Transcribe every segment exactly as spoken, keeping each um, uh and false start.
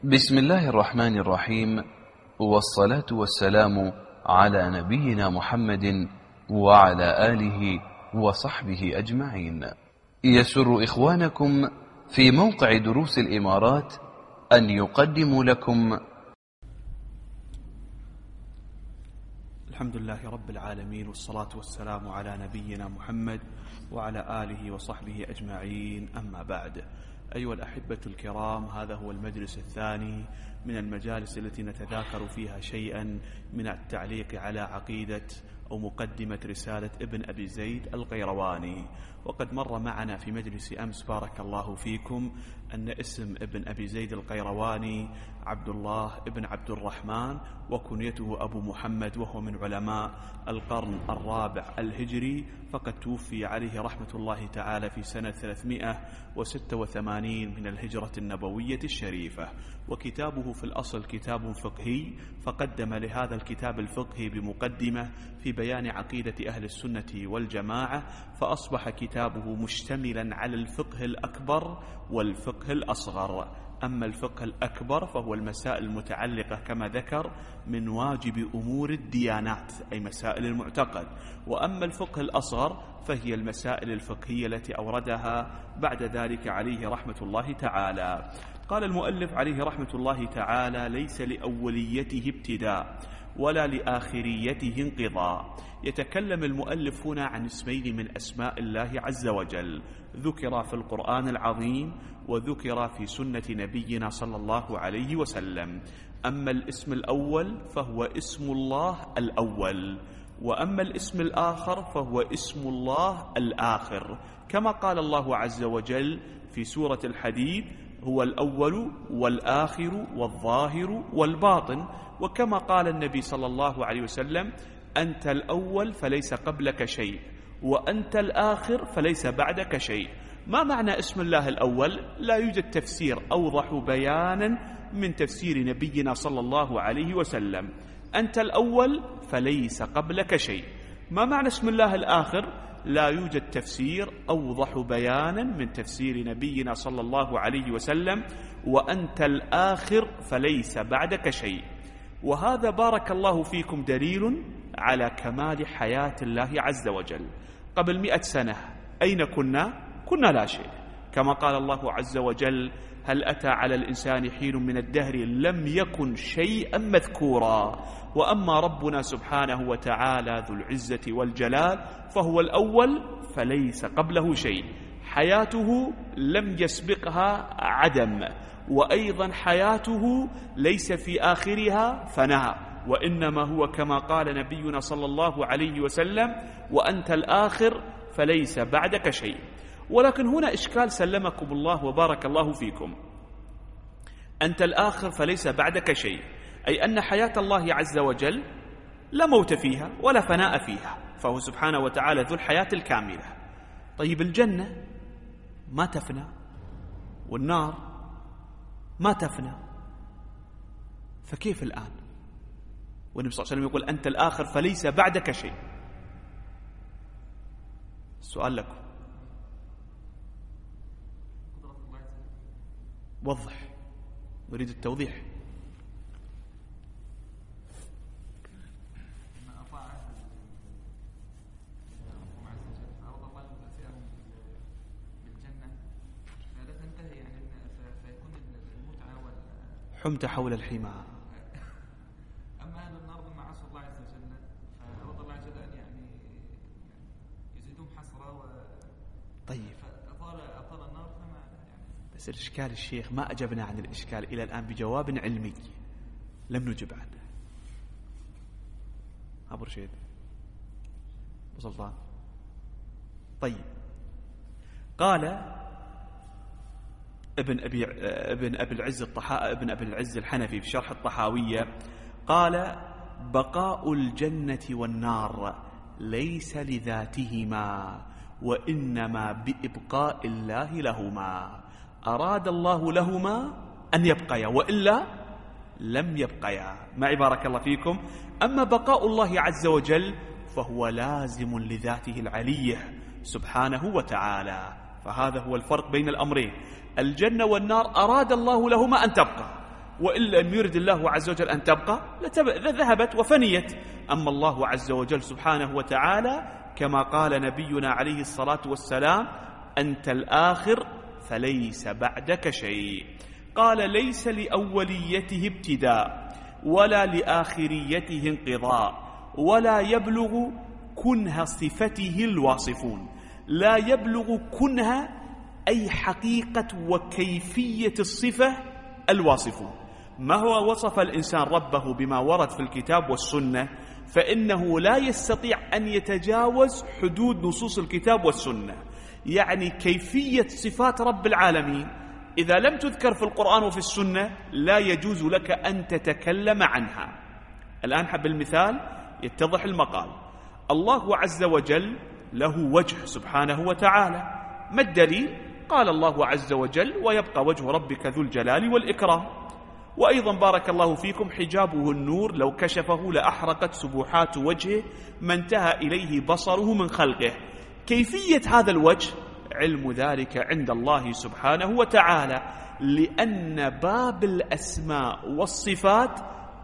بسم الله الرحمن الرحيم، والصلاة والسلام على نبينا محمد وعلى آله وصحبه أجمعين. يسر إخوانكم في موقع دروس الإمارات أن يقدموا لكم الحمد لله رب العالمين، والصلاة والسلام على نبينا محمد وعلى آله وصحبه أجمعين. أما بعد، أيها الأحبة الكرام، هذا هو المجلس الثاني من المجالس التي نتذاكر فيها شيئا من التعليق على عقيدة أو مقدمة رسالة ابن أبي زيد القيرواني. وقد مر معنا في مجلس أمس بارك الله فيكم أن اسم ابن أبي زيد القيرواني عبد الله ابن عبد الرحمن، وكنيته أبو محمد، وهو من علماء القرن الرابع الهجري، فقد توفي عليه رحمة الله تعالى في سنة ثلاثمائة وستة وثمانين من الهجرة النبوية الشريفة. وكتابه في الأصل كتاب فقهي، فقدم لهذا الكتاب الفقهي بمقدمة في بيان عقيدة أهل السنة والجماعة، فأصبح كتابه مشتملا على الفقه الأكبر والفقه الأصغر. أما الفقه الأكبر فهو المسائل المتعلقة كما ذكر من واجب أمور الديانات، أي مسائل المعتقد. وأما الفقه الأصغر فهي المسائل الفقهية التي أوردها بعد ذلك عليه رحمة الله تعالى. قال المؤلف عليه رحمة الله تعالى: ليس لأوليته ابتداء ولا لآخريته انقضاء. يتكلم المؤلف هنا عن اسمين من أسماء الله عز وجل، ذكر في القرآن العظيم وذكر في سنة نبينا صلى الله عليه وسلم. أما الاسم الأول فهو اسم الله الأول، وأما الاسم الآخر فهو اسم الله الآخر، كما قال الله عز وجل في سورة الحديد: هو الأول والآخر والظاهر والباطن. وكما قال النبي صلى الله عليه وسلم: أنت الأول فليس قبلك شيء، وأنت الآخر فليس بعدك شيء. ما معنى اسم الله الأول؟ لا يوجد تفسير أوضح بيانا من تفسير نبينا صلى الله عليه وسلم. أنت الأول فليس قبلك شيء. ما معنى اسم الله الآخر؟ لا يوجد تفسير أوضح بيانا من تفسير نبينا صلى الله عليه وسلم: وأنت الآخر فليس بعدك شيء. وهذا بارك الله فيكم دليل على كمال حياة الله عز وجل. قبل مئة سنة أين كنا؟ كنا لا شيء، كما قال الله عز وجل: هل أتى على الإنسان حين من الدهر لم يكن شيئا مذكورا. وأما ربنا سبحانه وتعالى ذو العزة والجلال فهو الأول فليس قبله شيء، حياته لم يسبقها عدم، وأيضا حياته ليس في آخرها فناء، وإنما هو كما قال نبينا صلى الله عليه وسلم: وأنت الآخر فليس بعدك شيء. ولكن هنا إشكال سلمكم الله وبارك الله فيكم. أنت الآخر فليس بعدك شيء، أي أن حياة الله عز وجل لا موت فيها ولا فناء فيها، فهو سبحانه وتعالى ذو الحياة الكاملة. طيب الجنة ما تفنى، والنار ما تفنى، فكيف الآن والنبي صلى الله عليه وسلم يقول: أنت الآخر فليس بعدك شيء؟ السؤال لكم، وضح، نريد التوضيح. حمت حول الحمى. أما أهل النار مما عصى الله عز وجل فأراد الله عز وجل أن يعني يزيدهم حسرة و طيب فأطال أطال النار فما يعني. بس الإشكال الشيخ ما أجبنا عن الإشكال إلى الآن بجواب علمي، لم نجب عنه. أبو رشيد، أبو سلطان. طيب، قال ابن أبي ابن أبي العز الطحا ابن أبي العز الحنفي في شرح الطحاوية، قال: بقاء الجنة والنار ليس لذاتهما، وإنما بإبقاء الله لهما. أراد الله لهما أن يبقيا، وإلا لم يبقيا. معي بارك الله فيكم. أما بقاء الله عز وجل فهو لازم لذاته العلية سبحانه وتعالى. فهذا هو الفرق بين الأمرين. الجنة والنار أراد الله لهما أن تبقى، وإن لم يرد الله عز وجل أن تبقى لذهبت وفنيت. أما الله عز وجل سبحانه وتعالى كما قال نبينا عليه الصلاة والسلام: أنت الآخر فليس بعدك شيء. قال: ليس لأوليته ابتداء ولا لآخريته انقضاء ولا يبلغ كنه صفته الواصفون. لا يبلغ كنه أي حقيقة وكيفية الصفة الواصفون. ما هو وصف الإنسان ربه بما ورد في الكتاب والسنة، فإنه لا يستطيع أن يتجاوز حدود نصوص الكتاب والسنة. يعني كيفية صفات رب العالمين إذا لم تذكر في القرآن وفي السنة لا يجوز لك أن تتكلم عنها. الآن حب المثال يتضح المقال. الله عز وجل له وجه سبحانه وتعالى. ما الدليل؟ قال الله عز وجل: ويبقى وجه ربك ذو الجلال والإكرام. وأيضا بارك الله فيكم: حجابه النور لو كشفه لأحرقت سبحات وجهه ما انتهى إليه بصره من خلقه. كيفية هذا الوجه علم ذلك عند الله سبحانه وتعالى، لأن باب الأسماء والصفات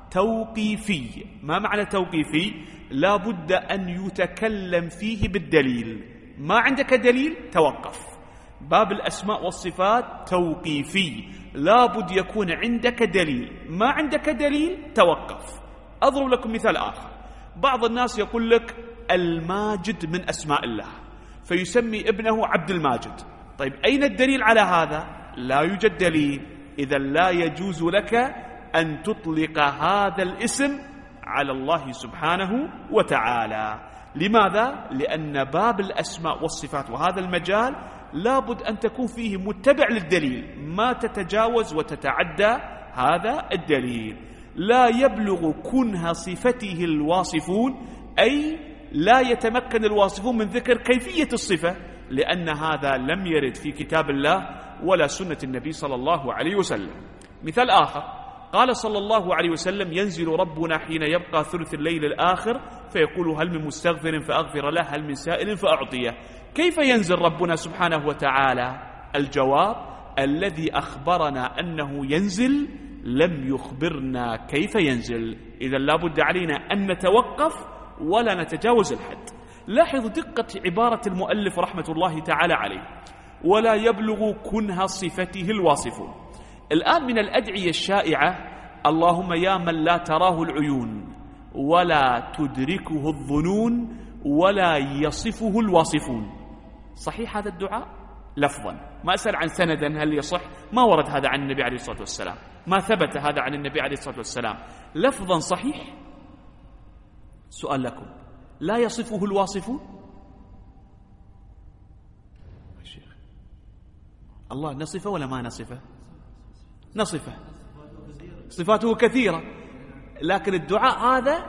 توقيفي. ما معنى توقيفي؟ لا بد أن يتكلم فيه بالدليل. ما عندك دليل توقف. باب الأسماء والصفات توقيفي، لا بد يكون عندك دليل. ما عندك دليل توقف. أضرب لكم مثال آخر. بعض الناس يقول لك الماجد من أسماء الله، فيسمي ابنه عبد الماجد. طيب أين الدليل على هذا؟ لا يوجد دليل. إذا لا يجوز لك أن تطلق هذا الاسم على الله سبحانه وتعالى. لماذا؟ لأن باب الأسماء والصفات وهذا المجال لابد أن تكون فيه متبع للدليل، ما تتجاوز وتتعدى هذا الدليل. لا يبلغ كنه صفته الواصفون، أي لا يتمكن الواصفون من ذكر كيفية الصفة، لأن هذا لم يرد في كتاب الله ولا سنة النبي صلى الله عليه وسلم. مثال آخر: قال صلى الله عليه وسلم: ينزل ربنا حين يبقى ثلث الليل الآخر فيقول: هل من مستغفر فأغفر له، هل من سائل فأعطيه. كيف ينزل ربنا سبحانه وتعالى؟ الجواب: الذي أخبرنا أنه ينزل لم يخبرنا كيف ينزل. إذا لابد علينا أن نتوقف ولا نتجاوز الحد. لاحظ دقة عبارة المؤلف رحمة الله تعالى عليه: ولا يبلغ كنه صفته الواصفون. الآن من الأدعية الشائعة: اللهم يا من لا تراه العيون ولا تدركه الظنون ولا يصفه الواصفون. صحيح هذا الدعاء؟ لفظا، ما أسأل عن سندا هل يصح، ما ورد هذا عن النبي عليه الصلاة والسلام، ما ثبت هذا عن النبي عليه الصلاة والسلام. لفظا صحيح. سؤال لكم: لا يصفه الواصفون؟ الله نصفه ولا ما نصفه؟ نصفه، صفاته كثيرة، لكن الدعاء هذا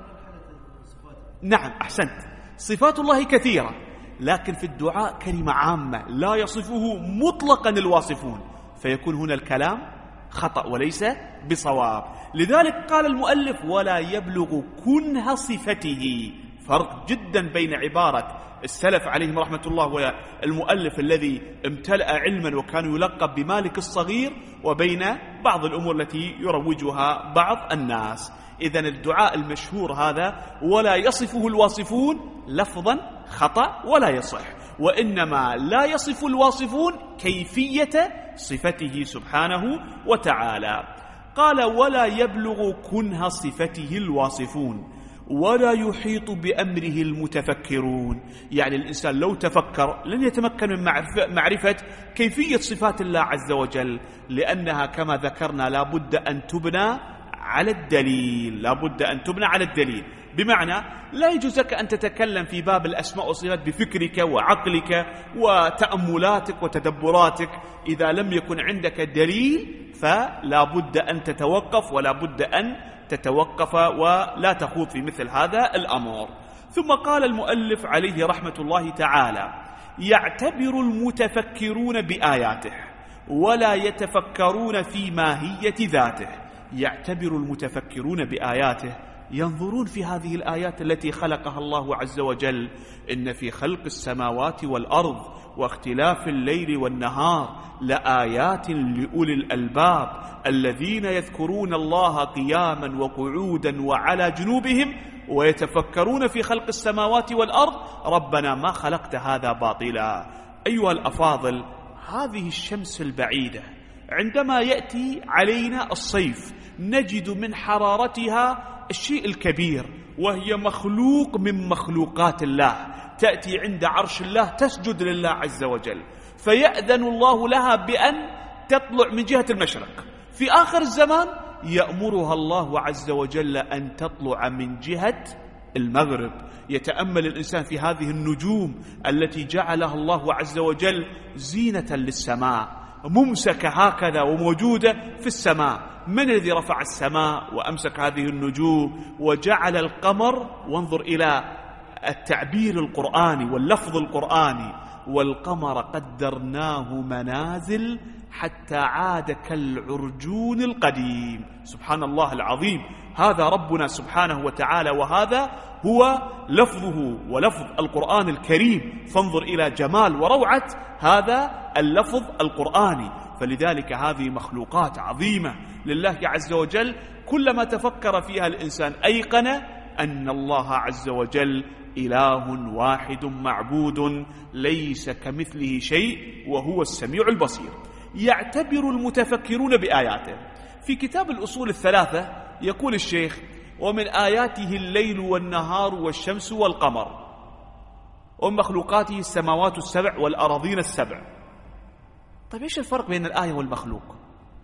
نعم أحسنت، صفات الله كثيرة، لكن في الدعاء كلمة عامة لا يصفه مطلقا الواصفون، فيكون هنا الكلام خطأ وليس بصواب. لذلك قال المؤلف: ولا يبلغ كنه صفته. فرق جدا بين عبارة السلف عليهم رحمة الله والمؤلف الذي امتلأ علما وكان يلقب بمالك الصغير، وبين بعض الأمور التي يروجها بعض الناس. إذن الدعاء المشهور هذا ولا يصفه الواصفون لفظا خطأ ولا يصح، وإنما لا يصف الواصفون كيفية صفته سبحانه وتعالى. قال: ولا يبلغ كنه صفته الواصفون ولا يحيط بأمره المتفكرون. يعني الإنسان لو تفكر لن يتمكن من معرفة كيفية صفات الله عز وجل، لأنها كما ذكرنا لابد أن تبنى على الدليل، لابد أن تبنى على الدليل. بمعنى لا يجوز لك أن تتكلم في باب الأسماء والصفات بفكرك وعقلك وتأملاتك وتدبراتك. إذا لم يكن عندك دليل فلا بد أن تتوقف، ولا بد أن تتوقف ولا تخوض في مثل هذا الأمر. ثم قال المؤلف عليه رحمة الله تعالى: يعتبر المتفكرون بآياته ولا يتفكرون في ماهية ذاته. يعتبر المتفكرون بآياته، ينظرون في هذه الآيات التي خلقها الله عز وجل: إن في خلق السماوات والأرض واختلاف الليل والنهار لآيات لأولي الألباب الذين يذكرون الله قياما وقعودا وعلى جنوبهم ويتفكرون في خلق السماوات والأرض ربنا ما خلقت هذا باطلا. أيها الأفاضل، هذه الشمس البعيدة عندما يأتي علينا الصيف نجد من حرارتها الشيء الكبير، وهي مخلوق من مخلوقات الله، تأتي عند عرش الله تسجد لله عز وجل، فيأذن الله لها بأن تطلع من جهة المشرق. في آخر الزمان يأمرها الله عز وجل أن تطلع من جهة المغرب. يتأمل الإنسان في هذه النجوم التي جعلها الله عز وجل زينة للسماء، ممسكة هكذا وموجودة في السماء. من الذي رفع السماء وأمسك هذه النجوم وجعل القمر؟ وانظر إلى التعبير القرآني واللفظ القرآني: والقمر قدرناه منازل حتى عاد كالعرجون القديم. سبحان الله العظيم، هذا ربنا سبحانه وتعالى، وهذا هو لفظه ولفظ القرآن الكريم. فانظر إلى جمال وروعة هذا اللفظ القرآني. فلذلك هذه مخلوقات عظيمة لله عز وجل، كلما تفكر فيها الإنسان أيقن أن الله عز وجل إله واحد معبود ليس كمثله شيء وهو السميع البصير. يعتبر المتفكرون بآياته. في كتاب الأصول الثلاثة يقول الشيخ: ومن آياته الليل والنهار والشمس والقمر، ومن مخلوقاته السماوات السبع والأراضين السبع. طيب إيش الفرق بين الآية والمخلوق؟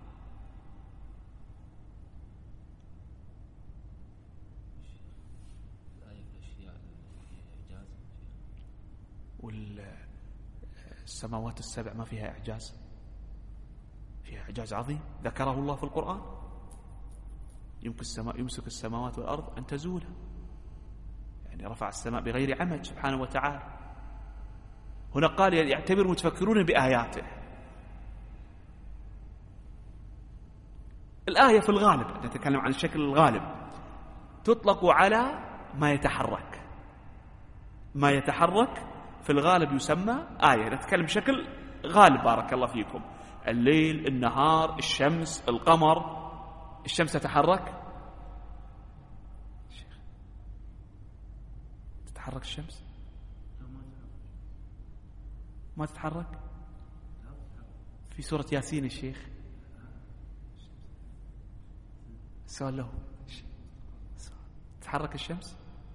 والسماوات السبع ما فيها إعجاز؟ فيها إعجاز عظيم ذكره الله في القرآن. يمكن السماء يمسك السماوات والأرض أن تزولا، يعني رفع السماء بغير عمد سبحانه وتعالى. هنا قال يعتبر المتفكرون بآياته. الآية في الغالب، نتكلم عن الشكل الغالب، تطلق على ما يتحرك. ما يتحرك في الغالب يسمى آية. نتكلم بشكل غالب بارك الله فيكم: الليل، النهار، الشمس، القمر. الشمس تتحرك؟ تتحرك الشمس؟ ما تتحرك؟ في سورة ياسين الشيخ سؤال له: تتحرك الشمس؟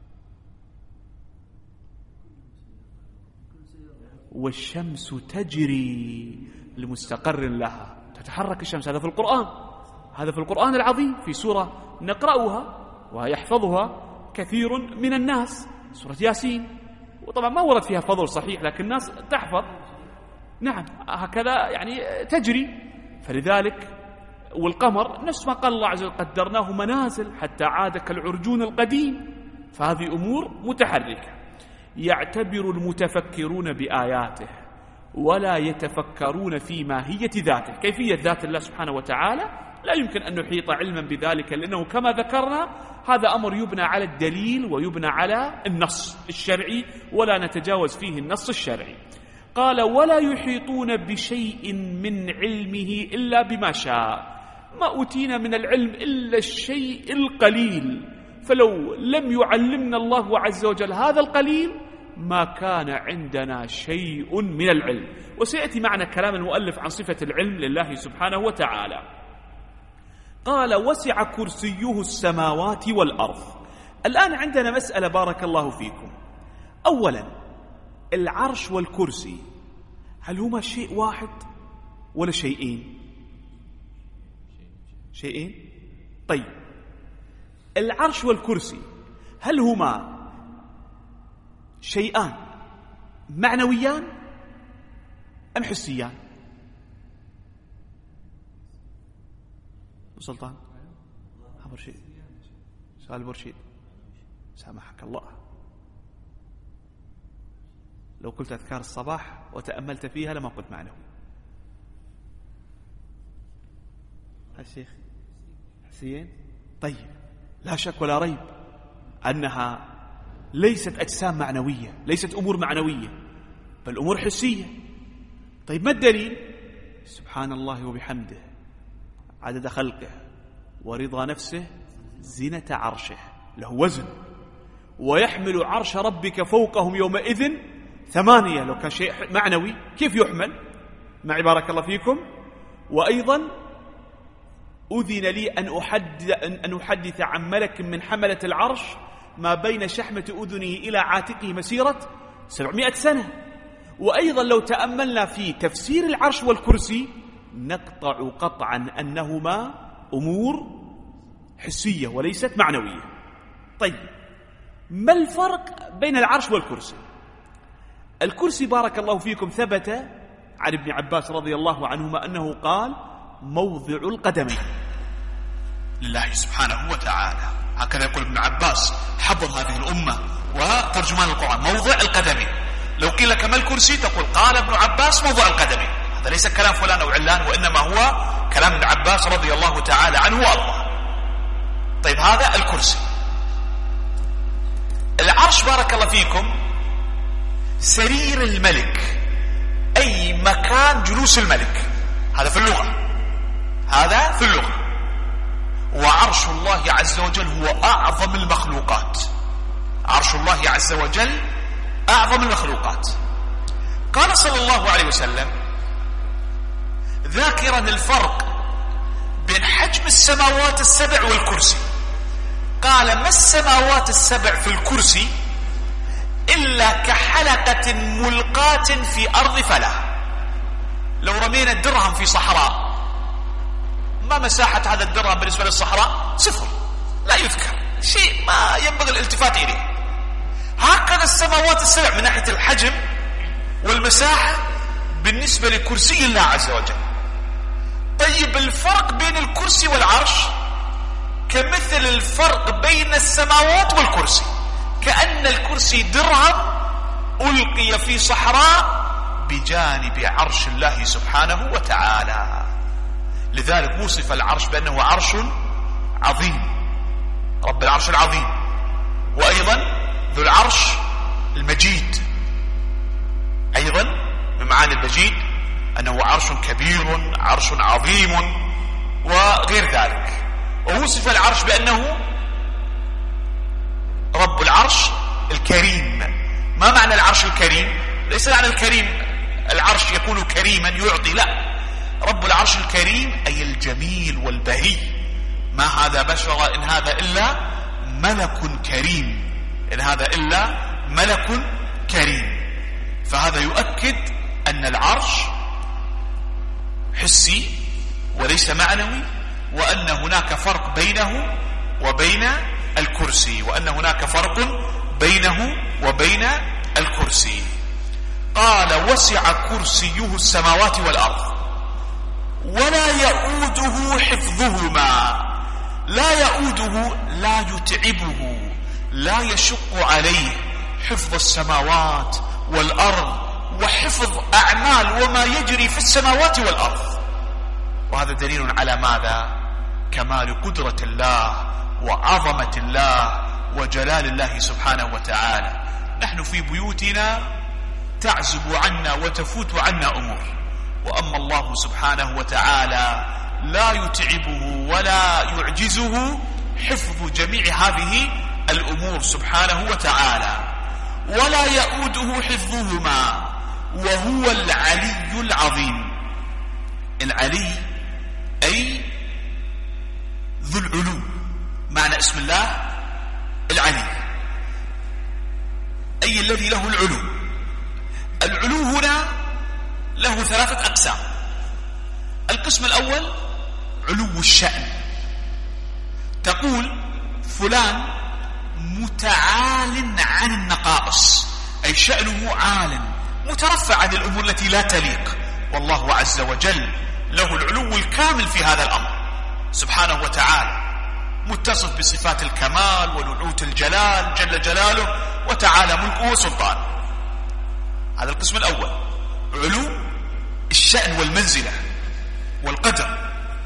والشمس تجري لمستقر لها. تتحرك الشمس، هذا في القرآن، هذا في القرآن العظيم، في سورة نقرأها ويحفظها كثير من الناس، سورة ياسين. وطبعا ما ورد فيها فضل صحيح، لكن الناس تحفظ. نعم هكذا يعني تجري. فلذلك والقمر نفس ما قال الله عز وجل: قدرناه منازل حتى عاد كالعرجون القديم. فهذه أمور متحركة. يعتبر المتفكرون بآياته ولا يتفكرون في ماهية ذاته. كيفية ذات الله سبحانه وتعالى لا يمكن أن نحيط علما بذلك، لأنه كما ذكرنا هذا أمر يبنى على الدليل ويبنى على النص الشرعي، ولا نتجاوز فيه النص الشرعي. قال: ولا يحيطون بشيء من علمه إلا بما شاء. ما أوتينا من العلم إلا الشيء القليل، فلو لم يعلمنا الله عز وجل هذا القليل ما كان عندنا شيء من العلم. وسيأتي معنا كلام المؤلف عن صفة العلم لله سبحانه وتعالى. قال: وسع كرسيه السماوات والأرض. الآن عندنا مسألة بارك الله فيكم. أولا، العرش والكرسي هل هما شيء واحد ولا شيئين؟ شيئين. طيب، العرش والكرسي هل هما شيئان معنويان أم حسيان؟ سلطان برشيد، سؤال برشيد سامحك الله. لو قلت أذكار الصباح وتأملت فيها لما قلت معنوي. الشيخ حسين. طيب، لا شك ولا ريب أنها ليست أجسام معنوية، ليست أمور معنوية، بل أمور حسية. طيب ما الدليل؟ سبحان الله وبحمده عدد خلقه ورضا نفسه زنة عرشه، له وزن. ويحمل عرش ربك فوقهم يومئذ ثمانية، لو كان شيء معنوي كيف يحمل؟ معي بارك الله فيكم. وأيضا أذن لي أن أحدث, أن أحدث عن ملك من حملة العرش ما بين شحمة أذنه إلى عاتقه مسيرة سبعمائة سنة. وأيضا لو تأملنا في تفسير العرش والكرسي نقطع قطعا أنهما أمور حسية وليست معنوية. طيب ما الفرق بين العرش والكرسي؟ الكرسي بارك الله فيكم ثبت عن ابن عباس رضي الله عنهما أنه قال موضع القدمين لله سبحانه وتعالى، هكذا يقول ابن عباس حفظ هذه الأمة وترجمان القرآن، موضع القدمين. لو قيل لك ما الكرسي تقول قال ابن عباس موضع القدمين. هذا ليس كلام فلان أو علان، وإنما هو كلام ابن عباس رضي الله تعالى عنه وأرضاه. طيب هذا الكرسي. العرش بارك الله فيكم سرير الملك، أي مكان جلوس الملك، هذا في اللغة، هذا في اللغة. وعرش الله عز وجل هو أعظم المخلوقات، عرش الله عز وجل أعظم المخلوقات. قال صلى الله عليه وسلم ذاكرا الفرق بين حجم السماوات السبع والكرسي، قال ما السماوات السبع في الكرسي إلا كحلقة ملقاة في أرض فلاة. لو رمينا الدرهم في صحراء ما مساحة هذا الدرهم بالنسبة للصحراء؟ صفر، لا يذكر شيء، ما ينبغي الالتفات إليه. هكذا السماوات السبع من ناحية الحجم والمساحة بالنسبة لكرسي الله عز وجل. طيب الفرق بين الكرسي والعرش كمثل الفرق بين السماوات والكرسي، كأن الكرسي درهم ألقي في صحراء بجانب عرش الله سبحانه وتعالى. لذلك وصف العرش بأنه عرش عظيم، رب العرش العظيم، وأيضا ذو العرش المجيد. أيضا من معاني المجيد أنه عرش كبير، عرش عظيم وغير ذلك. ووصف العرش بأنه رب العرش الكريم. ما معنى العرش الكريم؟ ليس معنى الكريم العرش يكون كريما يعطي، لا، رب العرش الكريم أي الجميل والبهي. ما هذا بشر إن هذا إلا ملك كريم، إن هذا إلا ملك كريم. فهذا يؤكد أن العرش حسي وليس معنوي، وأن هناك فرق بينه وبين الكرسي، وأن هناك فرق بينه وبين الكرسي. قال وسع كرسيه السماوات والأرض ولا يؤوده حفظهما. لا يؤوده لا يتعبه، لا يشق عليه حفظ السماوات والأرض وحفظ أعمال وما يجري في السماوات والأرض. وهذا دليل على ماذا؟ كمال قدرة الله وعظمة الله وجلال الله سبحانه وتعالى. نحن في بيوتنا تعزب عنا وتفوت عنا أمور، وأما الله سبحانه وتعالى لا يتعبه ولا يعجزه حفظ جميع هذه الأمور سبحانه وتعالى. ولا يؤوده حفظهما وهو العلي العظيم. العلي أي ذو العلو، معنى اسم الله العلي أي الذي له العلو. العلو هنا له ثلاثة أقسام. القسم الأول علو الشأن، تقول فلان متعال عن النقائص، أي شأنه عال مترفع عن الأمور التي لا تليق. والله عز وجل له العلو الكامل في هذا الأمر سبحانه وتعالى، متصف بصفات الكمال ونعوت الجلال جل جلاله وتعالى ملكه وسلطانه. هذا القسم الأول علو الشأن والمنزلة والقدر.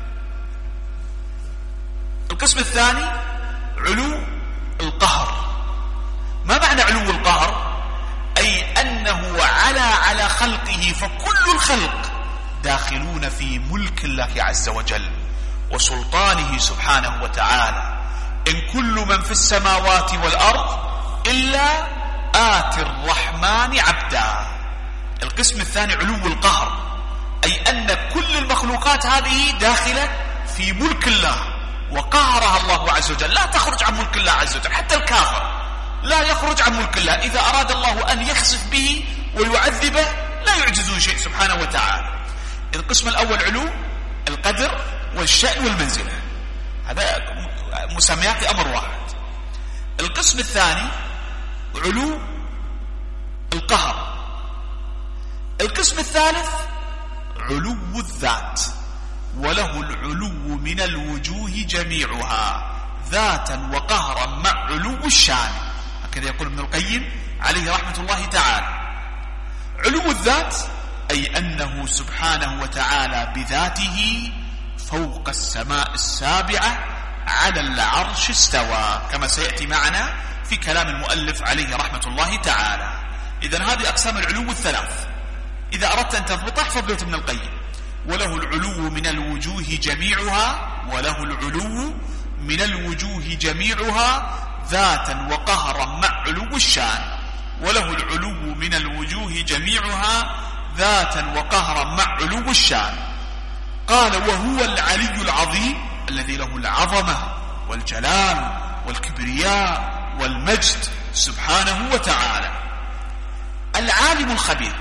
القسم الثاني علو القهر. ما معنى علو القهر؟ أي أنه على على خلقه فكل الخلق داخلون في ملك الله عز وجل وسلطانه سبحانه وتعالى. إن كل من في السماوات والأرض إلا آتي الرحمن عبدا. القسم الثاني علو القهر، أي أن كل المخلوقات هذه داخلة في ملك الله وقهرها الله عز وجل، لا تخرج عن ملك الله عز وجل. حتى الكافر لا يخرج عن ملك الله، إذا أراد الله أن يخسف به ويعذبه لا يعجزه شيء سبحانه وتعالى. القسم الأول علو القدر والشأن والمنزلة، هذا مسميات أمر واحد. القسم الثاني علو القهر. القسم الثالث علو الذات، وله العلو من الوجوه جميعها ذاتا وقهرا مع علو الشان، هكذا يقول ابن القيم عليه رحمة الله تعالى. علو الذات أي أنه سبحانه وتعالى بذاته فوق السماء السابعة على العرش استوى، كما سيأتي معنا في كلام المؤلف عليه رحمة الله تعالى. إذن هذه أقسام العلو الثلاث، إذا أردت أن تضبطها احفظ بيت ابن القيم: وله العلو من الوجوه جميعها، وله العلو من الوجوه جميعها ذاتا وقهرا مع علو الشان، وله العلو من الوجوه جميعها ذاتا وقهرا مع علو الشان. قال: وهو العلي العظيم الذي له العظمة والجلال والكبرياء والمجد سبحانه وتعالى. العالم الخبير،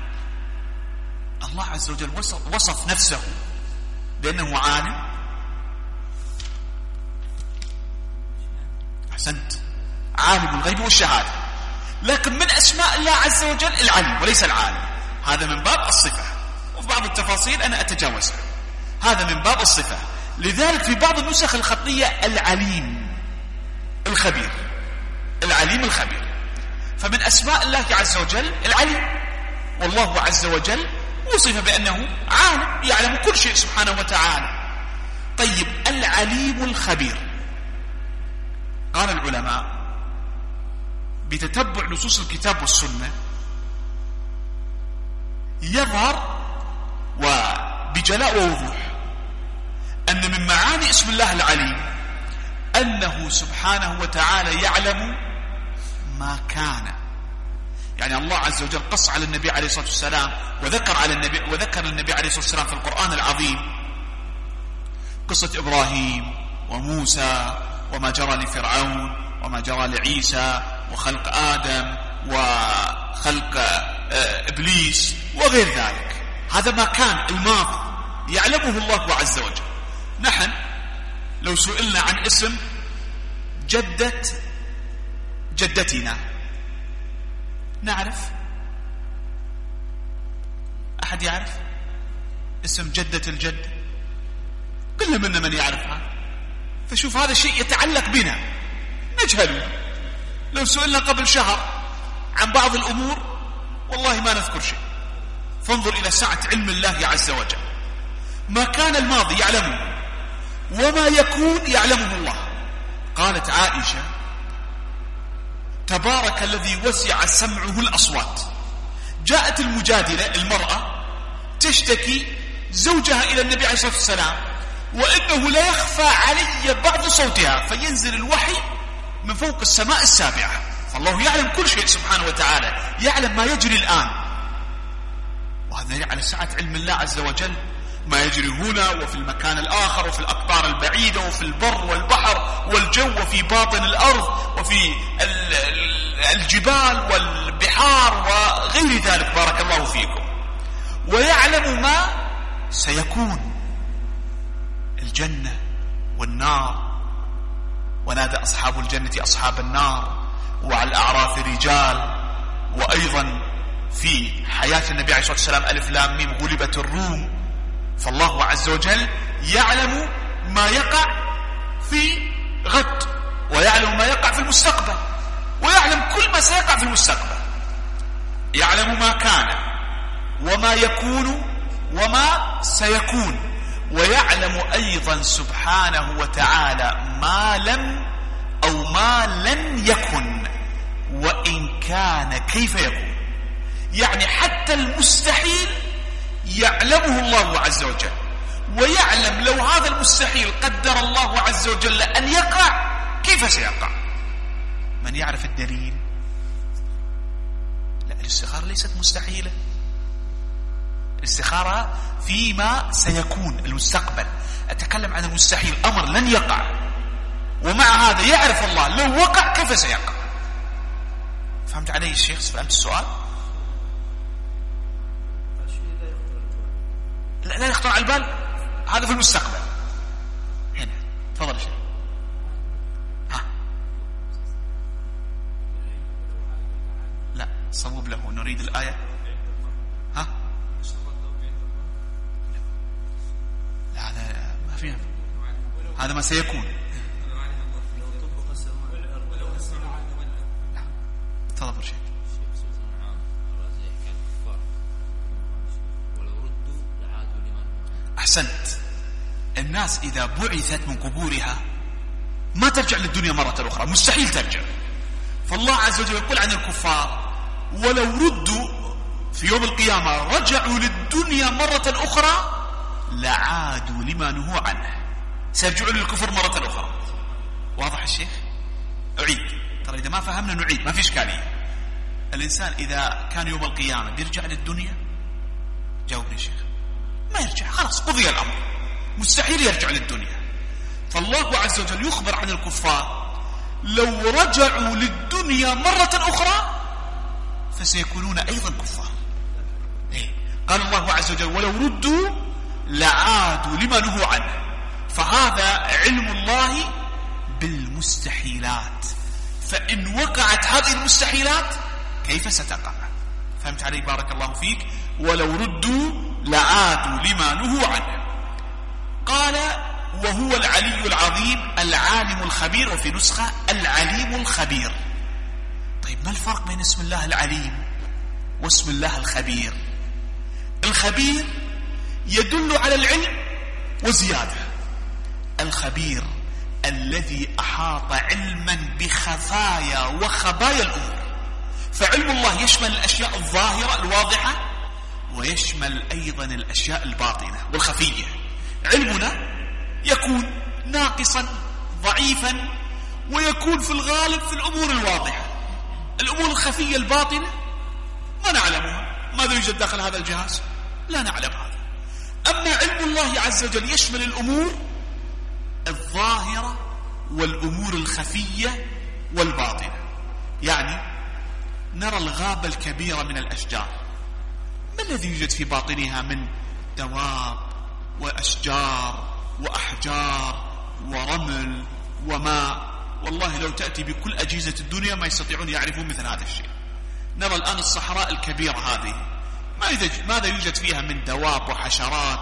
الله عز وجل وصف, وصف نفسه بأنه عالم. أحسنت، عالم الغيب والشهادة، لكن من أسماء الله عز وجل العلم وليس العالم، هذا من باب الصفة، وفي بعض التفاصيل أنا أتجاوزها، هذا من باب الصفة. لذلك في بعض النسخ الخطية العليم الخبير، العليم الخبير. فمن أسماء الله عز وجل العليم، والله عز وجل وصف بأنه عالم يعلم كل شيء سبحانه وتعالى. طيب، العليم الخبير، قال العلماء بتتبع نصوص الكتاب والسنة يظهر وبجلاء ووضوح أن من معاني اسم الله العليم أنه سبحانه وتعالى يعلم ما كان. يعني الله عز وجل قص على النبي عليه الصلاة والسلام وذكر على النبي وذكر النبي عليه الصلاة والسلام في القرآن العظيم قصة إبراهيم وموسى وما جرى لفرعون وما جرى لعيسى وخلق آدم وخلق إبليس وغير ذلك. هذا ما كان الماضي يعلمه الله عز وجل. نحن لو سئلنا عن اسم جدة جدتنا نعرف؟ أحد يعرف اسم جدة الجد؟ قل منا من يعرفها. فشوف، هذا شيء يتعلق بنا نجهله. لو سئلنا قبل شهر عن بعض الأمور والله ما نذكر شيء. فانظر إلى سعة علم الله عز وجل. ما كان الماضي يعلمه وما يكون يعلمه الله. قالت عائشة: تبارك الذي وسع سمعه الأصوات. جاءت المجادلة المرأة تشتكي زوجها إلى النبي عليه الصلاة والسلام وإنه لا يخفى علي بعض صوتها، فينزل الوحي من فوق السماء السابعة. فالله يعلم كل شيء سبحانه وتعالى، يعلم ما يجري الآن، وهذا على سعة علم الله عز وجل. ما يجري هنا وفي المكان الآخر وفي الأقطار البعيدة وفي البر والبحر والجو وفي باطن الأرض وفي الجبال والبحار وغير ذلك، بارك الله فيكم. ويعلم ما سيكون، الجنة والنار. ونادى أصحاب الجنة أصحاب النار وعلى الأعراف رجال. وأيضا في حياة النبي عليه الصلاة والسلام ألف لام ميم غلبت الروم. فالله عز وجل يعلم ما يقع في غد، ويعلم ما يقع في المستقبل، ويعلم كل ما سيقع في المستقبل. يعلم ما كان وما يكون وما سيكون، ويعلم أيضا سبحانه وتعالى ما لم أو ما لن يكن وإن كان كيف يكون. يعني حتى المستحيل يعلمه الله عز وجل، ويعلم لو هذا المستحيل قدر الله عز وجل أن يقع كيف سيقع. من يعرف الدليل؟ لا، الاستخارة ليست مستحيلة، الاستخارة فيما سيكون، المستقبل. أتكلم عن المستحيل، أمر لن يقع، ومع هذا يعرف الله لو وقع كيف سيقع. فهمت علي الشيخ؟ فهمت السؤال؟ لا, لا يخطر على البال، هذا في المستقبل. هنا تفضل شيخ. ها لا، صوب له، نريد الآية. ها لا، هذا ما فيها، هذا ما سيكون. لا تفضل شيخ. أحسنت. الناس إذا بعثت من قبورها ما ترجع للدنيا مرة أخرى، مستحيل ترجع. فالله عز وجل يقول عن الكفار ولو ردوا في يوم القيامة رجعوا للدنيا مرة أخرى لعادوا لما نهوا عنه، سيرجعون للكفر مرة أخرى. واضح الشيخ؟ أعيد، ترى إذا ما فهمنا نعيد، ما في إشكالية. الإنسان إذا كان يوم القيامة بيرجع للدنيا؟ جاوبني الشيخ. ما يرجع، خلاص قضي الأمر، مستحيل يرجع للدنيا. فالله عز وجل يخبر عن الكفار لو رجعوا للدنيا مرة أخرى فسيكونون أيضا كفار. إيه؟ قال الله عز وجل ولو ردوا لعادوا لما نهوا عنه. فهذا علم الله بالمستحيلات، فإن وقعت هذه المستحيلات كيف ستقع؟ فهمت علي؟ بارك الله فيك. ولو ردوا لعادوا لما نهوا عنه. قال وهو العلي العظيم العالم الخبير، وفي نسخة العليم الخبير. طيب ما الفرق بين اسم الله العليم واسم الله الخبير؟ الخبير يدل على العلم وزيادة، الخبير الذي أحاط علما بخفايا وخبايا الأمور. فعلم الله يشمل الأشياء الظاهرة الواضحة ويشمل أيضا الأشياء الباطنة والخفية. علمنا يكون ناقصا ضعيفا، ويكون في الغالب في الأمور الواضحة. الأمور الخفية الباطنة ما نعلمها، ماذا يوجد داخل هذا الجهاز لا نعلم هذا. أما علم الله عز وجل يشمل الأمور الظاهرة والأمور الخفية والباطنة. يعني نرى الغابة الكبيرة من الأشجار، ما الذي يوجد في باطنها من دواب وأشجار وأحجار ورمل وماء؟ والله لو تأتي بكل أجهزة الدنيا ما يستطيعون يعرفون مثل هذا الشيء. نرى الآن الصحراء الكبيرة هذه ماذا يوجد فيها من دواب وحشرات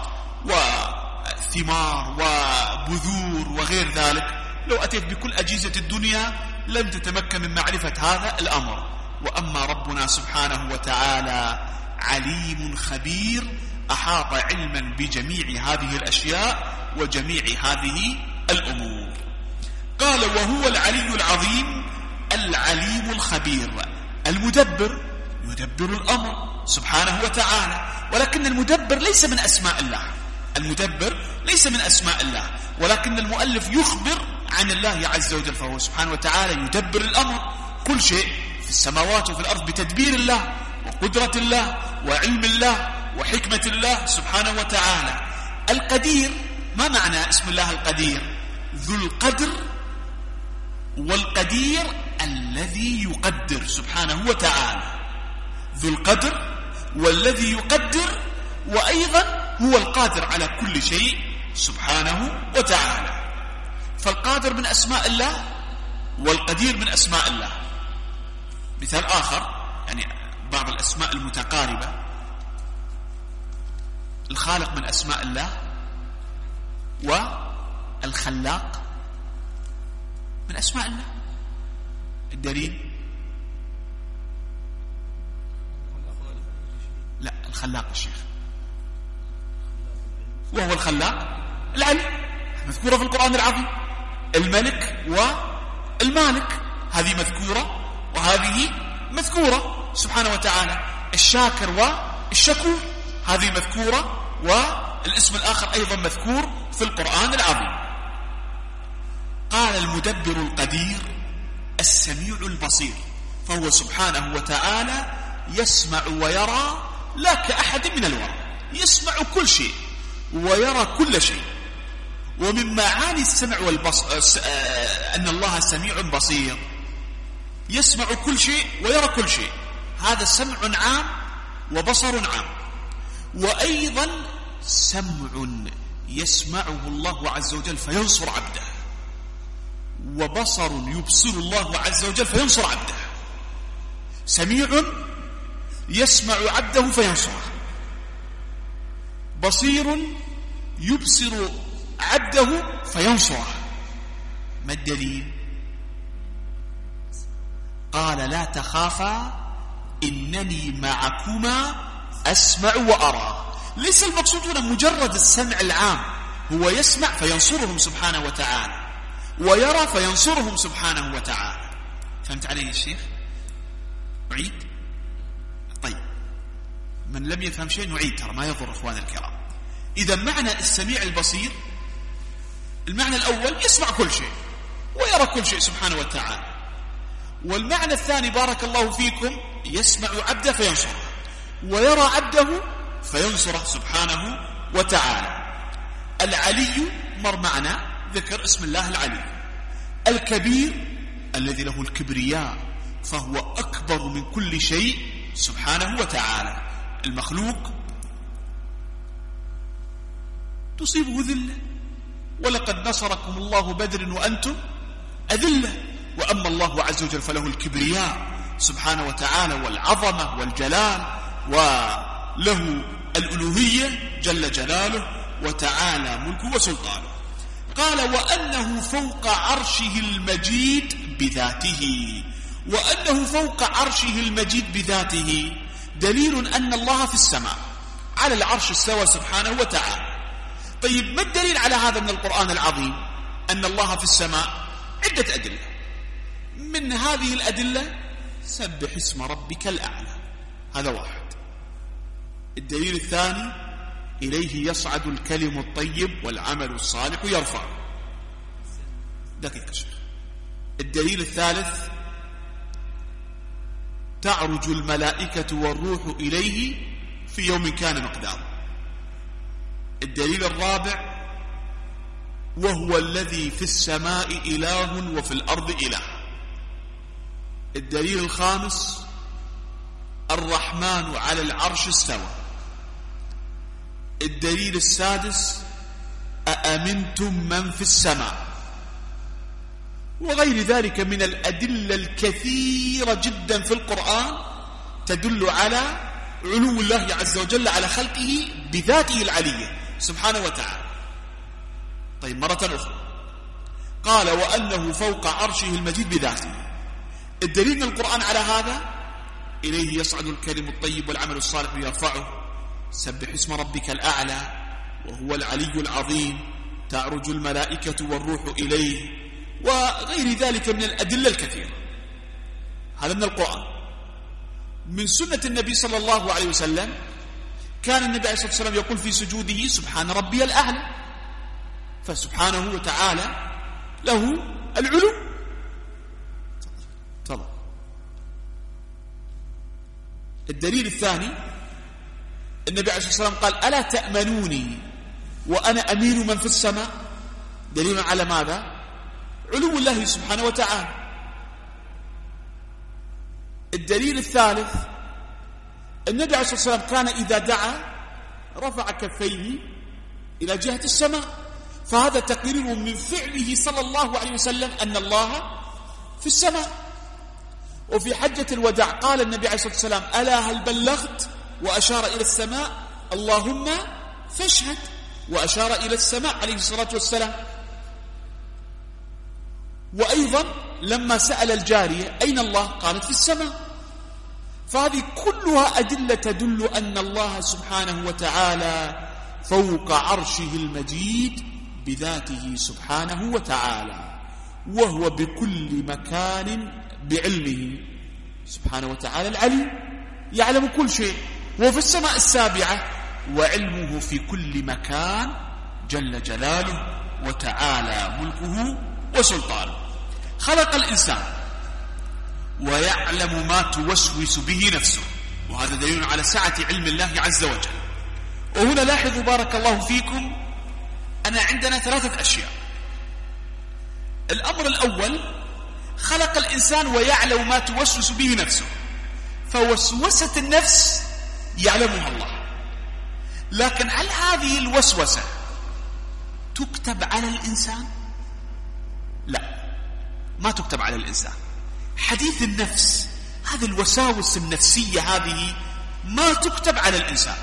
وثمار وبذور وغير ذلك. لو أتيت بكل أجهزة الدنيا لن تتمكن من معرفة هذا الأمر. وأما ربنا سبحانه وتعالى عليم خبير، أحاط علما بجميع هذه الأشياء وجميع هذه الأمور. قال وهو العلي العظيم العليم الخبير. المدبر يدبر الأمر سبحانه وتعالى، ولكن المدبر ليس من أسماء الله. المدبر ليس من أسماء الله، ولكن المؤلف يخبر عن الله عز وجل، فهو سبحانه وتعالى يدبر الأمر. كل شيء في السماوات وفي الأرض بتدبير الله وقدرة الله وعلم الله وحكمة الله سبحانه وتعالى. القدير، ما معنى اسم الله القدير؟ ذو القدر، والقدير الذي يقدر سبحانه وتعالى. ذو القدر والذي يقدر، وأيضا هو القادر على كل شيء سبحانه وتعالى. فالقادر من أسماء الله والقدير من أسماء الله. مثال آخر، يعني بعض الأسماء المتقاربة، الخالق من أسماء الله، والخلاق من أسماء الله. الدليل؟ لا، الخلاق الشيخ، وهو الخلاق العلي، مذكورة في القرآن العظيم. الملك والمالك، هذه مذكورة وهذه مذكورة سبحانه وتعالى. الشاكر والشكور، هذه مذكورة، والاسم الآخر أيضا مذكور في القرآن العظيم. قال المدبر القدير السميع البصير، فهو سبحانه وتعالى يسمع ويرى لا كأحد من الورى، يسمع كل شيء ويرى كل شيء. ومن معاني السمع والبصر أن الله سميع بصير، يسمع كل شيء ويرى كل شيء، هذا سمع عام وبصر عام. وأيضا سمع يسمعه الله عز وجل فينصر عبده، وبصر يبصر الله عز وجل فينصر عبده. سميع يسمع عبده فينصره، بصير يبصر عبده فينصره. ما الدليل؟ قال لا تخافا إنني معكما أسمع وأرى. ليس المقصود هنا مجرد السمع العام، هو يسمع فينصرهم سبحانه وتعالى، ويرى فينصرهم سبحانه وتعالى. فهمت علي يا شيخ؟ أعيد؟ طيب، من لم يفهم شيء نعيد، ترى ما يضر أخوان الكرام. إذا معنى السميع البصير، المعنى الأول يسمع كل شيء ويرى كل شيء سبحانه وتعالى. والمعنى الثاني بارك الله فيكم يسمع عبده فينصره، ويرى عبده فينصره سبحانه وتعالى. العلي مر معنا ذكر اسم الله العلي. الكبير الذي له الكبرياء، فهو أكبر من كل شيء سبحانه وتعالى. المخلوق تصيبه ذلة، ولقد نصركم الله بدر وأنتم أذلة. وأما الله عز وجل فله الكبرياء سبحانه وتعالى والعظمة والجلال، وله الألوهية جل جلاله وتعالى ملكه وسلطانه. قال وأنه فوق عرشه المجيد بذاته. وأنه فوق عرشه المجيد بذاته دليل أن الله في السماء على العرش استوى سبحانه وتعالى. طيب، ما الدليل على هذا من القرآن العظيم أن الله في السماء؟ عدة أدلة. من هذه الأدلة سبح اسم ربك الأعلى، هذا واحد. الدليل الثاني إليه يصعد الكلم الطيب والعمل الصالح يرفع. دقيقة شيخ. الدليل الثالث تعرج الملائكة والروح إليه في يوم كان مقداره. الدليل الرابع وهو الذي في السماء إله وفي الأرض إله. الدليل الخامس الرحمن على العرش استوى. الدليل السادس أأمنتم من في السماء. وغير ذلك من الأدلة الكثيرة جدا في القرآن تدل على علو الله عز وجل على خلقه بذاته العلية سبحانه وتعالى. طيب، مرة أخرى قال وأنه فوق عرشه المجيد بذاته. الدليل من القرآن على هذا إليه يصعد الكلم الطيب والعمل الصالح يرفعه. سبح اسم ربك الأعلى وهو العلي العظيم. تعرج الملائكة والروح إليه، وغير ذلك من الأدلة الكثيرة. هذا من القرآن. من سنة النبي صلى الله عليه وسلم كان النبي عليه الصلاة والسلام يقول في سجوده سبحان ربي الأعلى، فسبحانه وتعالى له العلو. طبعا. الدليل الثاني النبي عليه الصلاة والسلام قال ألا تأمنوني وأنا أمين من في السماء. دليل على ماذا؟ علو الله سبحانه وتعالى. الدليل الثالث النبي عليه الصلاة والسلام كان إذا دعا رفع كفيه إلى جهة السماء، فهذا تقرير من فعله صلى الله عليه وسلم أن الله في السماء. وفي حجة الوداع قال النبي عليه الصلاة والسلام ألا هل بلغت؟ وأشار إلى السماء اللهم فاشهد، وأشار إلى السماء عليه الصلاة والسلام. وأيضا لما سأل الجارية أين الله؟ قالت في السماء. فهذه كلها أدلة تدل أن الله سبحانه وتعالى فوق عرشه المجيد بذاته سبحانه وتعالى، وهو بكل مكان بعلمه سبحانه وتعالى العلي. يعلم كل شيء، وفي السماء السابعة، وعلمه في كل مكان جل جلاله وتعالى ملكه وسلطانه. خلق الإنسان ويعلم ما توسوس به نفسه، وهذا دليل على سعة علم الله عز وجل. وهنا لاحظوا بارك الله فيكم أن عندنا ثلاثة أشياء. الأمر الأول، خلق الإنسان ويعلم ما توسوس به نفسه، فوسوسة النفس يعلمها الله، لكن هل هذه الوسوسة تكتب على الإنسان؟ لا، ما تكتب على الإنسان. حديث النفس، هذه الوساوس النفسية هذه ما تكتب على الإنسان،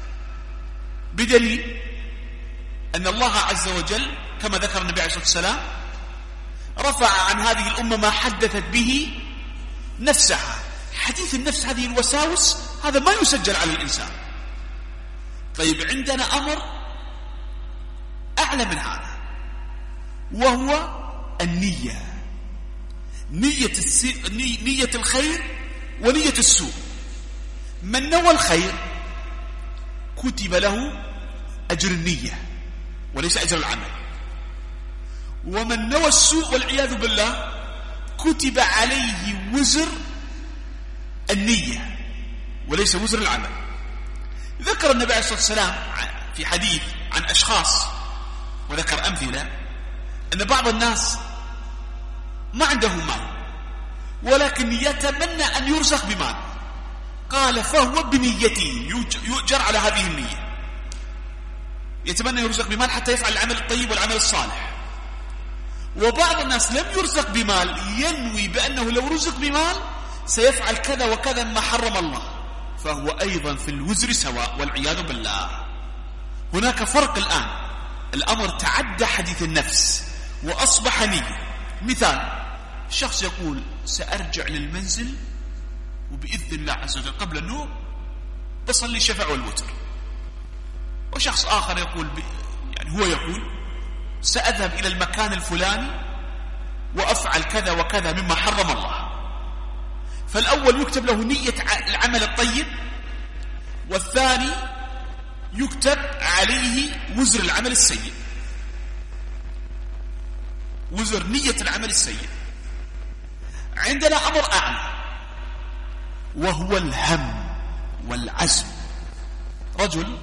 بدليل أن الله عز وجل كما ذكر النبي عليه الصلاة والسلام رفع عن هذه الأمة ما حدثت به نفسها. حديث النفس، هذه الوساوس، هذا ما يسجل على الإنسان. طيب عندنا أمر أعلى من هذا، وهو النية، نية, السي... نية الخير ونية السوء. من نوى الخير كتب له أجر النية وليس أجر العمل، ومن نوى السوء والعياذ بالله كتب عليه وزر النية وليس وزر العمل. ذكر النبي عليه الصلاة والسلام في حديث عن أشخاص وذكر أمثلة أن بعض الناس ما عنده مال ولكن يتمنى أن يرزق بمال، قال فهو بنيته يؤجر على هذه النية، يتمنى يرزق بمال حتى يفعل العمل الطيب والعمل الصالح. وبعض الناس لم يرزق بمال ينوي بأنه لو رزق بمال سيفعل كذا وكذا ما حرم الله، فهو أيضا في الوزر سواء والعياذ بالله. هناك فرق الآن، الأمر تعدى حديث النفس وأصبح نية. مثال، شخص يقول سأرجع للمنزل وبإذن الله عز وجل قبل النوم بصلي الشفع والوتر. وشخص آخر يقول ب... يعني هو يقول سأذهب إلى المكان الفلاني وأفعل كذا وكذا مما حرم الله. فالأول يكتب له نية العمل الطيب، والثاني يكتب عليه وزر العمل السيء، وزر نية العمل السيء. عندنا أمر أعلى وهو الهم والعزم. رجل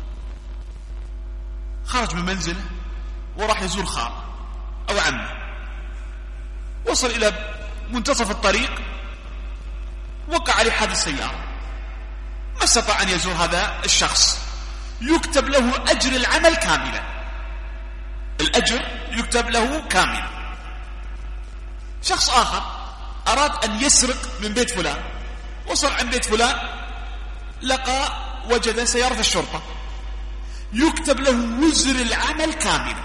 خرج من منزله وراح يزور خاله أو عمه، وصل إلى منتصف الطريق وقع عليه حادث سيارة، ما استطاع أن يزور هذا الشخص، يكتب له أجر العمل كاملا، الأجر يكتب له كاملا. شخص آخر أراد أن يسرق من بيت فلان، وصل عند بيت فلان لقى وجد سيارة الشرطة، يكتب له وزر العمل كاملا،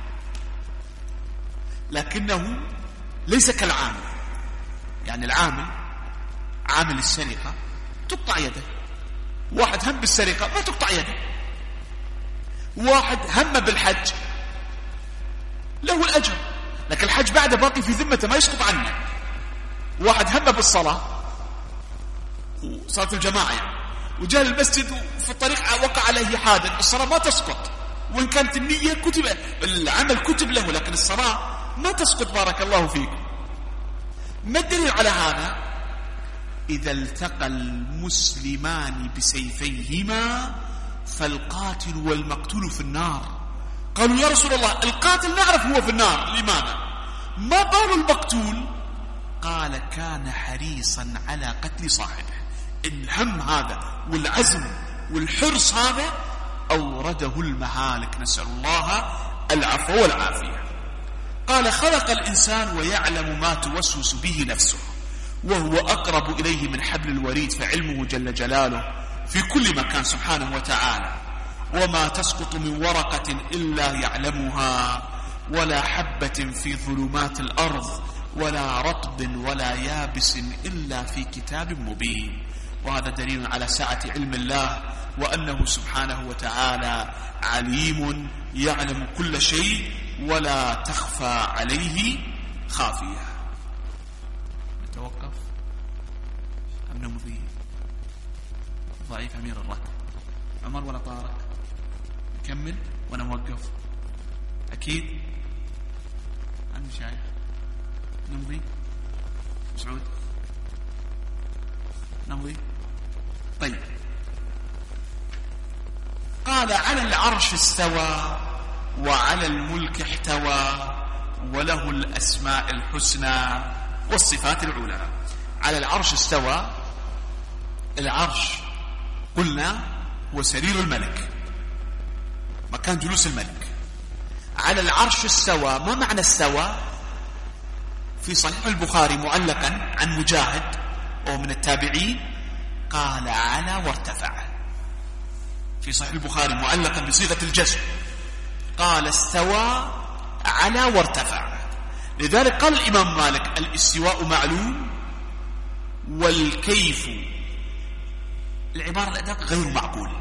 لكنه ليس كالعامل. يعني العامل عامل السرقة تقطع يده، واحد هم بالسرقة ما تقطع يده، واحد هم بالحج له الأجر لكن الحج بعده باقي في ذمته ما يسقط عنه. واحد هم بالصلاة وصلاة الجماعة يعني وجاء المسجد وفي الطريق وقع عليه حادث، الصلاة ما تسقط، وإن كانت النية كتب العمل كتب له لكن الصلاة ما تسقط. بارك الله فيك. ما الدليل على هذا؟ إذا التقى المسلمان بسيفيهما فالقاتل والمقتول في النار. قالوا يا رسول الله القاتل نعرف هو في النار، لماذا ما قالوا المقتول؟ قال كان حريصا على قتل صاحبه. الهم هذا والعزم والحرص هذا أورده المهالك، نسأل الله العفو والعافية. قال خلق الإنسان ويعلم ما توسوس به نفسه وهو أقرب إليه من حبل الوريد، فعلمه جل جلاله في كل مكان سبحانه وتعالى. وما تسقط من ورقة إلا يعلمها ولا حبة في ظلمات الأرض ولا رطب ولا يابس إلا في كتاب مبين. وهذا دليل على سعة علم الله وأنه سبحانه وتعالى عليم يعلم كل شيء ولا تخفى عليه خافية. نتوقف أم نمضي؟ ضعيف أمير الركب. عمر ولا طارق؟ نكمل وأنا موقف؟ أكيد. عن مشايخ نمضي. مسعود نمضي. طيب. قال على العرش استوى وعلى الملك احتوى وله الأسماء الحسنى والصفات العلى. على العرش استوى. العرش قلنا هو سرير الملك، مكان جلوس الملك. على العرش استوى. ما معنى استوى؟ في صحيح البخاري معلقا عن مجاهد وهو من التابعين قال على وارتفع. في صحيح البخاري معلقا بصيغة الجزم قال استوى على وارتفع. لذلك قال الإمام مالك الاستواء معلوم والكيف، العبارة الأدق غير معقول.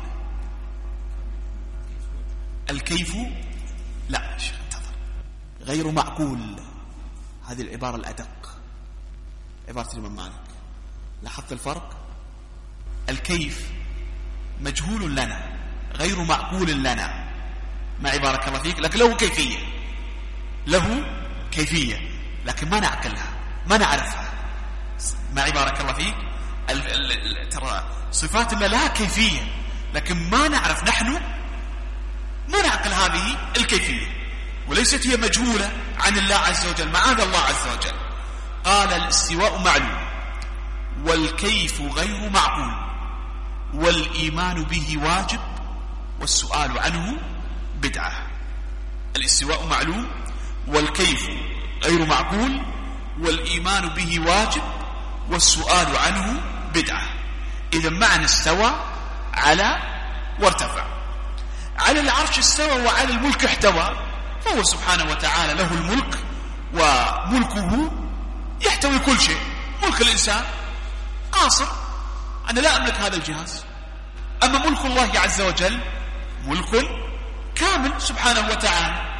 الكيف لا شيخ انتظر، غير معقول. هذه العبارة الأدق عبارة الإمام مالك. لاحظت الفرق؟ الكيف مجهول لنا غير معقول لنا، ما بارك الله فيك، لكن له كيفية، له كيفية لكن ما نعقلها ما نعرفها. ما بارك الله فيك. ترى صفات الله لها كيفية لكن ما نعرف، نحن ما نعقل هذه الكيفية، وليست هي مجهولة عن الله عز وجل، معاذ الله عز وجل. قال الاستواء معلوم والكيف غير معقول والإيمان به واجب والسؤال عنه بدعة. الاستواء معلوم والكيف غير معقول والإيمان به واجب والسؤال عنه بدعة. إذا معنى استوى على وارتفع. على العرش استوى وعلى الملك احتوى، فهو سبحانه وتعالى له الملك وملكه يحتوي كل شيء. ملك الإنسان قاصر، أنا لا أملك هذا الجهاز. أما ملك الله عز وجل ملك كامل سبحانه وتعالى.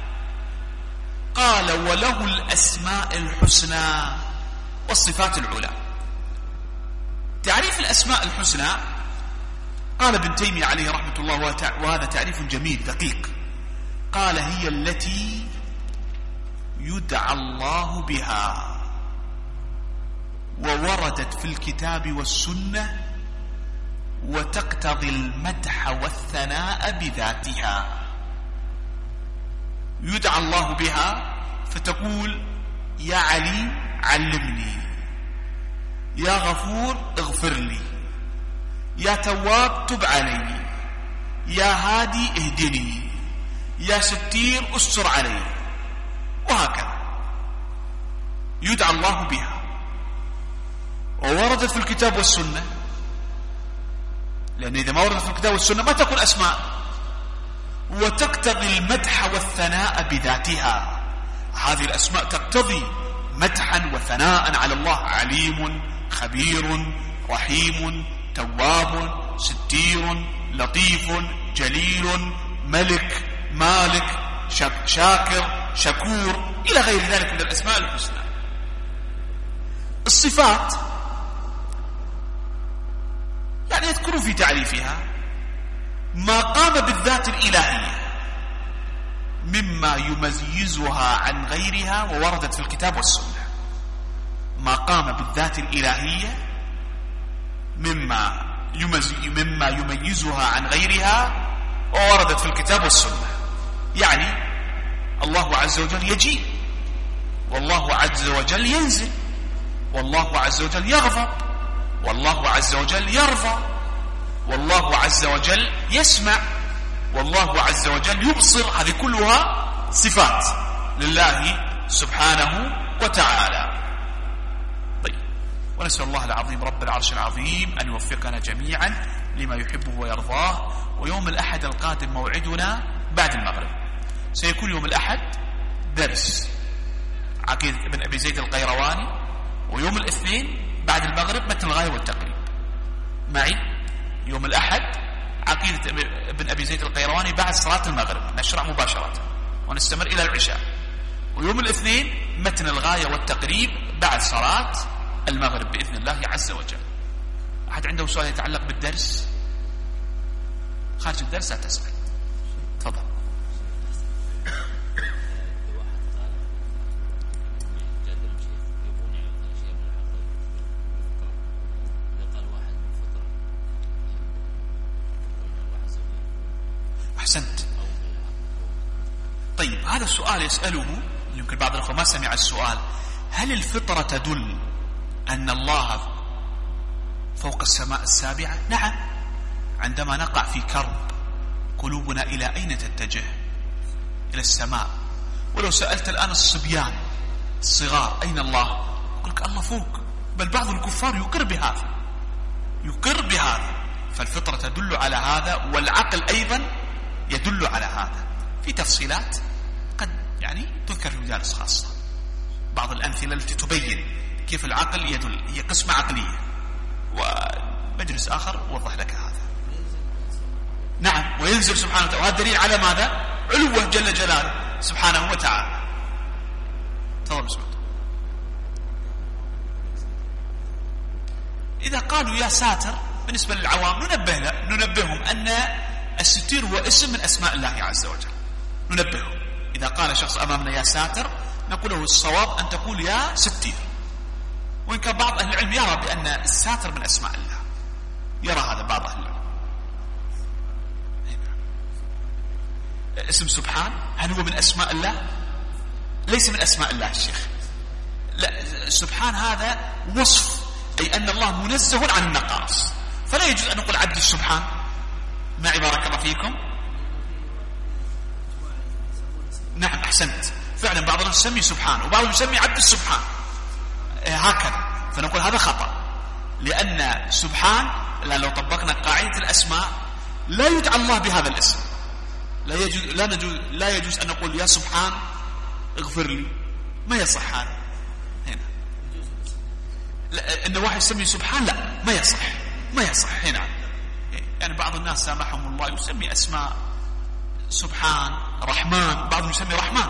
قال وله الأسماء الحسنى والصفات العلى. تعريف الأسماء الحسنى قال ابن تيمية عليه رحمة الله، وهذا تعريف جميل دقيق. قال هي التي يدعى الله بها ووردت في الكتاب والسنة وتقتضي المدح والثناء بذاتها. يدعى الله بها فتقول يا عليم علمني، يا غفور اغفر لي، يا تواب تب علي، يا هادي اهدني، يا ستير استر علي، وهكذا يدعى الله بها. ووردت في الكتاب والسنة، لأن إذا ما وردت في الكتاب والسنة ما تكون أسماء. وتقتضي المدح والثناء بذاتها. هذه الأسماء تقتضي مدحا وثناء على الله. عليم، خبير، رحيم، تواب، ستير، لطيف، جليل، ملك، مالك، شاكر، شكور، إلى غير ذلك من الأسماء الحسنى. الصفات يعني يذكر في تعريفها ما قام بالذات الإلهية مما يميزها عن غيرها ووردت في الكتاب والسنة. ما قام بالذات الإلهية مما مما يميزها عن غيرها ووردت في الكتاب والسنة. يعني الله عز وجل يجيب، والله عز وجل ينزل، والله عز وجل يغضب، والله عز وجل يرضى، والله عز وجل يسمع، والله عز وجل يبصر. هذه كلها صفات لله سبحانه وتعالى. طيب، ونسأل الله العظيم رب العرش العظيم أن يوفقنا جميعا لما يحبه ويرضاه. ويوم الأحد القادم موعدنا بعد المغرب، سيكون يوم الأحد درس عقيدة ابن أبي زيد القيرواني، ويوم الاثنين بعد المغرب متن الغاية والتقريب معي. يوم الأحد عقيدة ابن أبي زيد القيرواني بعد صلاة المغرب، نشرع مباشرة ونستمر إلى العشاء. ويوم الاثنين متن الغاية والتقريب بعد صلاة المغرب بإذن الله عز وجل. أحد عنده سؤال يتعلق بالدرس؟ خارج الدرس لا تسأل. تفضل. أحسنت. طيب هذا السؤال يسأله يمكن بعض الأخوة ما سمع السؤال. هل الفطرة تدل أن الله فوق السماء السابعة؟ نعم. عندما نقع في كرب قلوبنا إلى أين تتجه؟ إلى السماء. ولو سألت الآن الصبيان الصغار أين الله؟ يقول لك الله فوق. بل بعض الكفار يقر بهذا يقر بهذا فالفطرة تدل على هذا، والعقل أيضا يدل على هذا. في تفصيلات قد يعني تذكر في مجالس خاصة، بعض الأمثلة التي تبين كيف العقل يدل، هي قسمة عقلية، ومجلس آخر وضح لك هذا. نعم، وينزل سبحانه وتعالى، وهذا دليل على ماذا؟ علوه جل جلاله سبحانه وتعالى. تفضل مسعود. إذا قالوا يا ساتر بالنسبة للعوام ننبه ننبههم أن الستير هو اسم من أسماء الله عز وجل. ننبههم إذا قال شخص أمامنا يا ساتر نقول له الصواب أن تقول يا ستير، وإن كان بعض أهل العلم يرى بأن الساتر من أسماء الله، يرى هذا بعض أهل العلم. اسم سبحان هل هو من أسماء الله؟ ليس من أسماء الله الشيخ. لا، سبحان هذا وصف، أي أن الله منزه عن النقائص، فلا يجوز أن نقول عبد السبحان. معي بارك الله فيكم. نعم أحسنت، فعلا بعضنا يسمي سبحان وبعضهم يسمي عبد السبحان هكذا، فنقول هذا خطأ، لأن سبحان لو طبقنا قاعدة الأسماء لا يدعى الله بهذا الاسم. لا يجوز لا, نجوز لا يجوز أن نقول يا سبحان اغفر لي، ما يصح هذا. هنا لا، إن واحد يسمي سبحان لا، ما يصح ما يصح هنا. يعني بعض الناس سامحهم الله يسمي أسماء سبحان رحمن، بعضهم يسمي رحمن.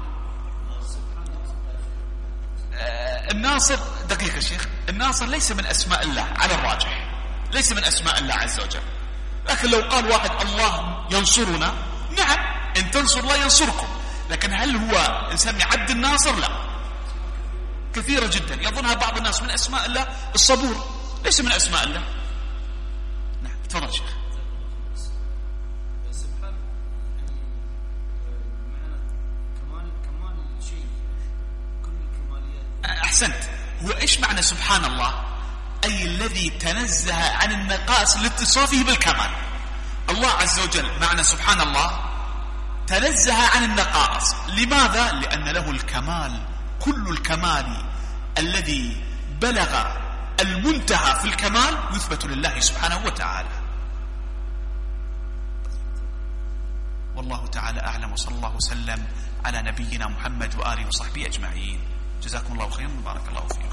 الناصر دقيقة يا شيخ، الناصر ليس من أسماء الله على الراجح، ليس من أسماء الله عز وجل. لكن لو قال واحد الله ينصرنا، نعم إن تنصر الله ينصركم، لكن هل هو نسمي عبد الناصر؟ لا، كثيرة جدا يظنها بعض الناس من أسماء الله. الصبور ليس من أسماء الله. نعم تفضل شيخ. أحسنت. هو إيش معنى سبحان الله؟ أي الذي تنزه عن النقائص لاتصافه بالكمال. الله عز وجل معنى سبحان الله تنزه عن النقائص. لماذا؟ لأن له الكمال، كل الكمال الذي بلغ المنتهى في الكمال يثبت لله سبحانه وتعالى. والله تعالى أعلم، وصلى الله وسلم على نبينا محمد وآله وصحبه أجمعين. جزاكم الله خيرا وبارك الله فيكم.